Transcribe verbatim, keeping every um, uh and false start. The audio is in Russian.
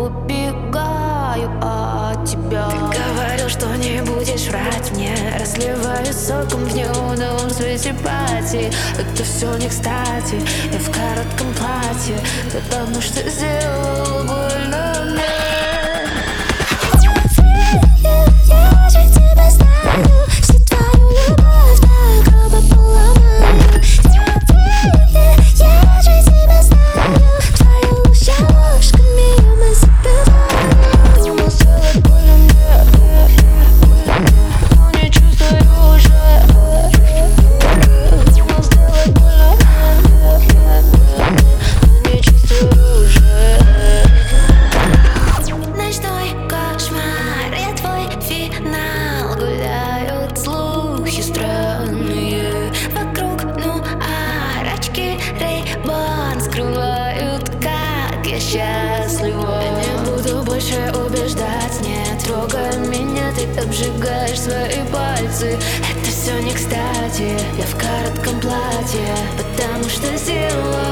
убегаю от тебя. Ты говорил, что не будешь врать мне. Разливаю соком в неоновом свете пати. Это все не кстати. Я в коротком платье, потому что сделал больно мне. Я же тебя знаю, всю твою любовь так грубо поломаю. Я же тебя знаю, твою ложь я ложками мы забиваем. Думал сделать больно мне, но не чувствую уже. Думал сделать больно мне, но не чувствую уже. Ночной кошмар, я твой финал. Гуляют слухи странные Вокруг нуар, очки Рей-Бан скрывают, как я счастлива. Я не буду больше убеждать, не трогай меня, ты обжигаешь свои пальцы. Это все не кстати, я в коротком платье, потому что сделала